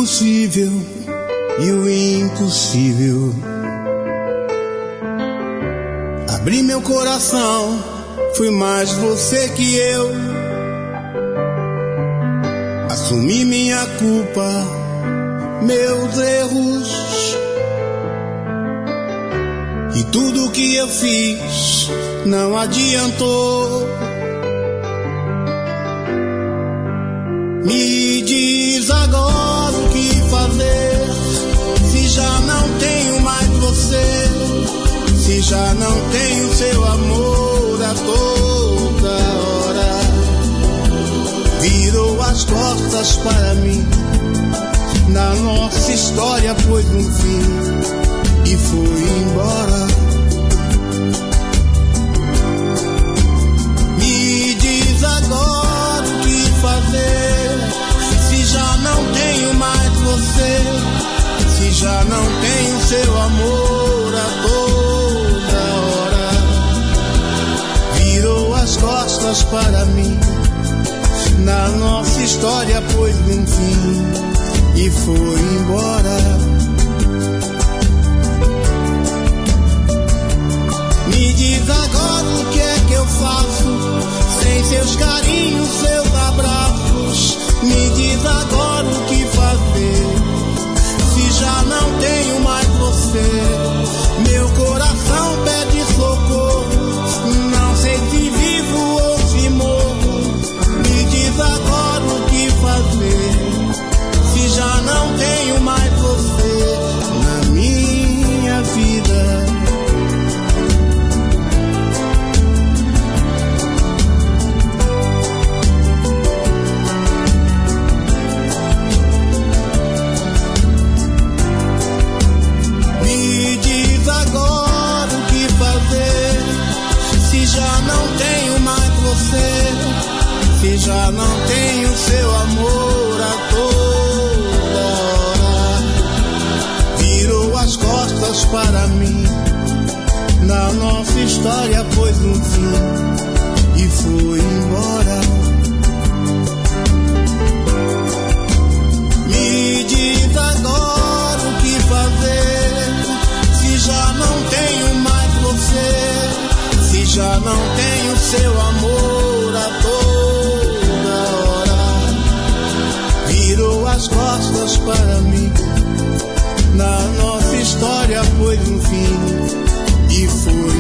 possível e o impossível. Abri meu coração, foi mais você que eu. Assumi minha culpa, meus erros. E tudo que eu fiz não adiantou. Me diz agora o que fazer, se já não tenho mais você, se já não tenho seu amor a toda hora. Virou as costas para mim, na nossa história pôs um fim e foi embora. Me diz agora o que fazer, se já não tenho mais você, se já não tenho seu amor a toda hora. Virou as costas para mim, na nossa história pôs um fim e foi embora. Me diz agora o que é que eu faço, sem seus carinhos, seus abraços. Me diz agora o que fazer, se já não tenho mais você. Meu coração pede socorro, não sei se vivo ou se morro. Me diz agora o que fazer, se já não tenho mais você na minha vida. Me diz agora o que fazer, se já não tenho mais você, se já não tenho seu amor a toda hora. Virou as costas para mim, na nossa história pôs um fim e foi embora. Me diz agora o que fazer, se já não tenho mais você, se já não tenho seu amor a toda hora. Virou as costas para mim, na nossa história pôs um fim e foi